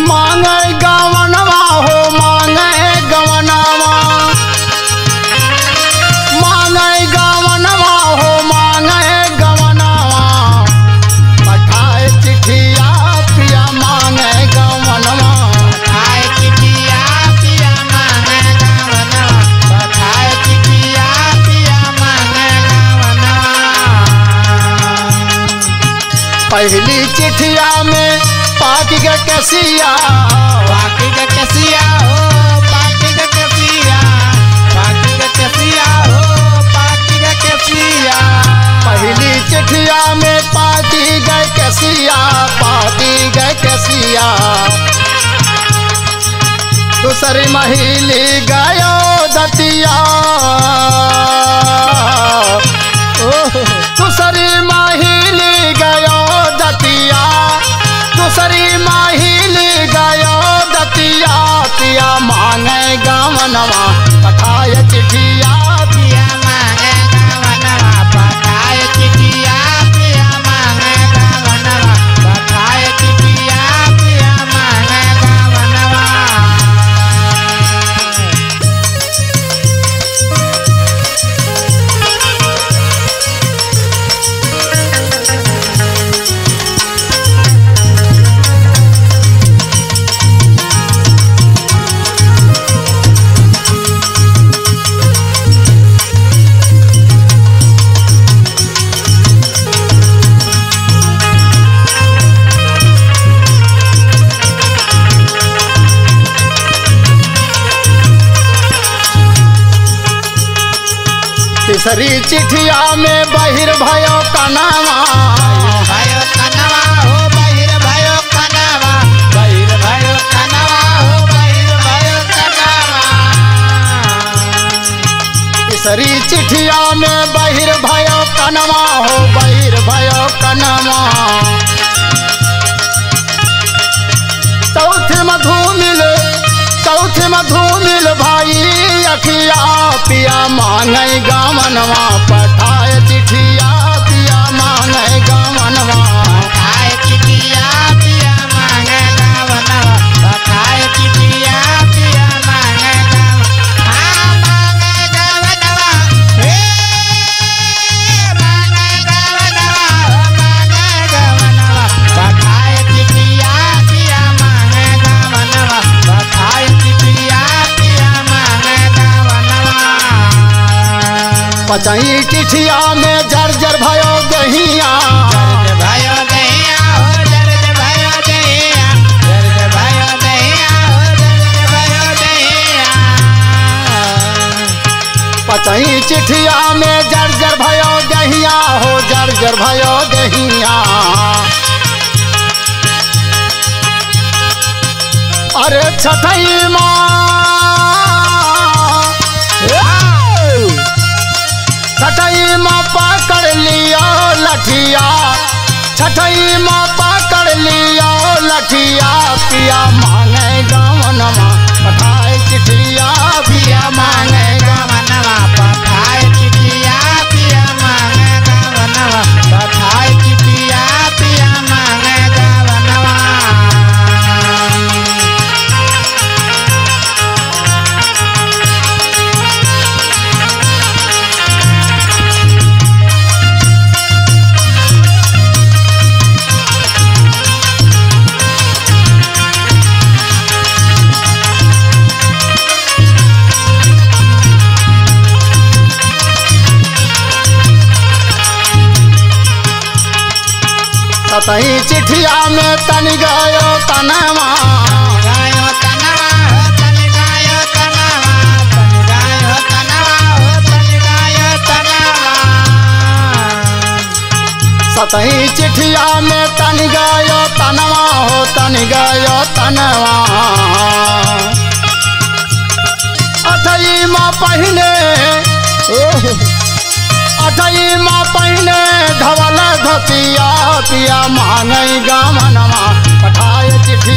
मांगे गवनवा हो मांगे गवनवा, मांगे गवनवा हो मांगे गवनवा, पठाए चिट्ठिया पिया मांगे गवनवा, पठाए चिट्ठिया पिया मांगे गवनवा, पठाए चिट्ठिया पिया मांगे गवनवा। पहली चिट्ठिया में पाकी के कसिया, पाकी के कसिया हो पाकी के कसिया, पाकी के कसिया हो पाकी के कसिया। पहली चिट्ठिया में पाकी गए कसिया, पाकी गए कसिया, दूसरी महिली गयो दतिया, दूसरी महिली गयो दतिया, दूसरी महिली गयो दतिया, पिया मांगे गवनवा पठाए चिट्ठिया, पिया मांगे गवनवा, पठाए चिट्ठिया पिया मांगे गवनवा, पठाए चिट्ठिया पिया मांगे गवनवा। तीसरी चिट्ठिया में बहिर भयो कनवा, भयो कनवा हो बहिर भयो कनवा, बहिर भयो कनवा हो बहिर भयो कनवा। तीसरी चिट्ठिया में बहिर भयो कनवा हो बहिर भयो कनवा, चौथे मधु मिल, चौथे मधु मिल भाई अखिया, पिया मांगे गवनवा पठाए चिट्ठिया, पिया मांगे गवनवा, पठाए चिट्ठिया पिया मांगे गवनवा, पठाए चिट्ठिया पिया मांगे मांगे गवनवा, हे मांगे गवनवा, मांगे गवनवा, पठाए चिट्ठिया पिया मांगे गवनवा, पठाए चिट्ठिया पिया मांगे गवनवा। पचई चिट्ठिया में जर्जर भयो दहिया, जर्ज भयो दहिया हो जर्ज भयो दहिया, जर्ज भयो दहिया हो जर्ज भयो दहिया। पचई चिट्ठिया में जर्जर भयो दहिया हो जर्जर भयो दहिया, अरे छठई माँ छठई माँ पकड़ लियो लठिया, छठई माँ पकड़ लियो लठिया, पिया मांगे गवनवा पठाए चिट्ठिया, पिया मांगे गवनवा, पठाए चिट्ठिया पिया मांगे गवनवा, पठाए चिट्ठिया पिया मांगे गवनवा। सतही चिट्ठिया में तन गयो तनवा, गायो तनवा हो तन गायो तनवा, तन गायो तनवा हो तन गायो तनवा। सतही चिट्ठिया में तन गयो तनवा हो तन गयो तनवा, अठई माँ पहने अठई माँ पहने धवल धतिया, पिया मांगे गवनवा पठाए चिट्ठी